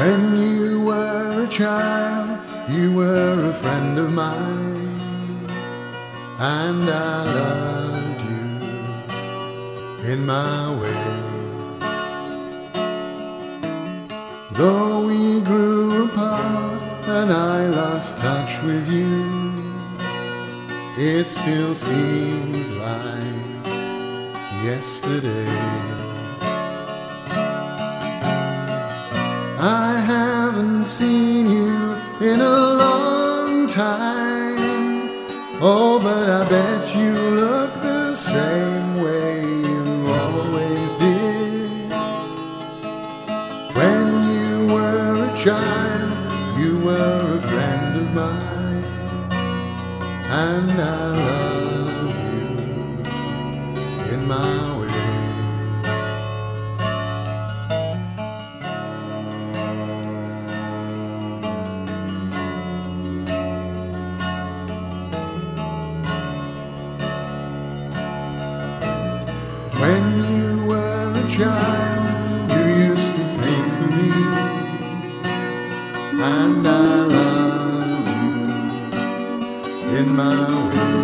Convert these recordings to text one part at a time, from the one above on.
When you were a child, you were a friend of mine, and I loved you in my way. Though we grew apart and I lost touch with you, it still seems like yesterday. I haven't seen you in a long time. Oh, but I bet you look the same way you always did. When you were a child, you were a friend of mine, and I love you in my way. When you were a child, you used to pay for me, and I love you in my way.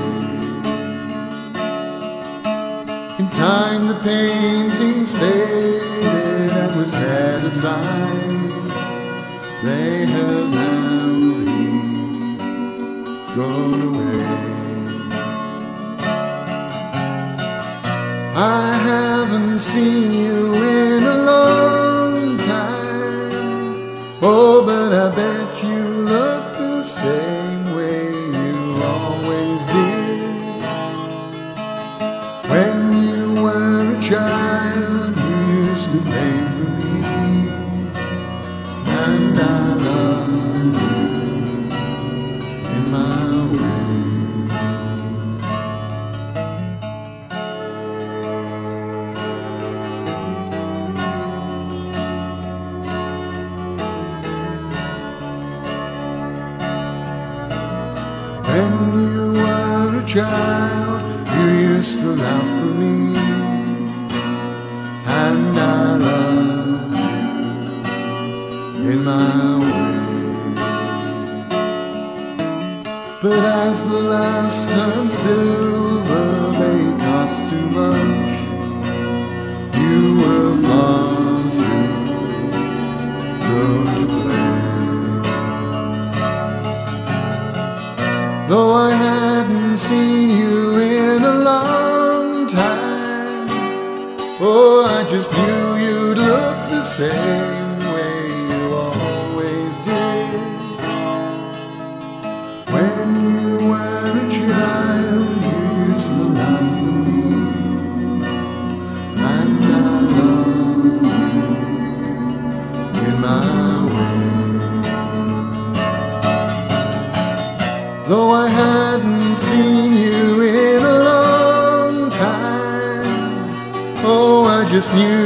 In time the paintings faded and were set aside. They have now been thrown away. I haven't seen you in a long time. Oh, but I bet you look the same way you always did. When you were a child, you used to pay for me, and I love you in my way. When you were a child, you used to laugh for me, and I love you in my way. But as the laughs turn silver, they cost too much. You were far too good to play. Though I hadn't seen you in a long time, oh, I just knew you'd look the same way you always did. When you were a child, you used to laugh for me, and I love you in my way. Though I hadn't seen you in a long time, oh, I just knew